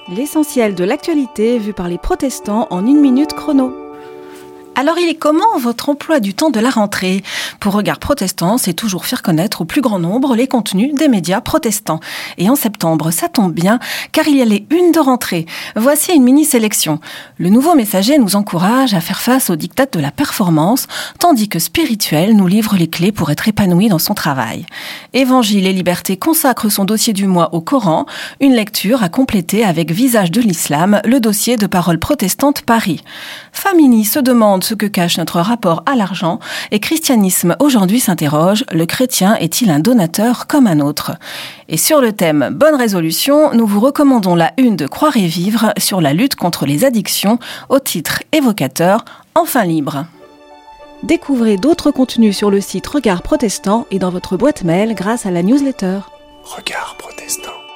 L'essentiel de l'actualité vu par les protestants en 1 minute chrono. Alors il est comment votre emploi du temps de la rentrée ? Pour Regard Protestant, c'est toujours faire connaître au plus grand nombre les contenus des médias protestants. Et en septembre, ça tombe bien, car il y a les unes de rentrée. Voici une mini-sélection. Le Nouveau Messager nous encourage à faire face aux diktats de la performance, tandis que Spirituel nous livre les clés pour être épanoui dans son travail. Évangile et Liberté consacre son dossier du mois au Coran, une lecture à compléter avec Visage de l'Islam, le dossier de Parole protestante Paris. Famini se demande ce que cache notre rapport à l'argent et Christianisme aujourd'hui s'interroge, le chrétien est-il un donateur comme un autre ? Et sur le thème Bonne résolution, nous vous recommandons la une de Croire et Vivre sur la lutte contre les addictions au titre évocateur Enfin libre. Découvrez d'autres contenus sur le site Regard Protestant et dans votre boîte mail grâce à la newsletter. Regard Protestant.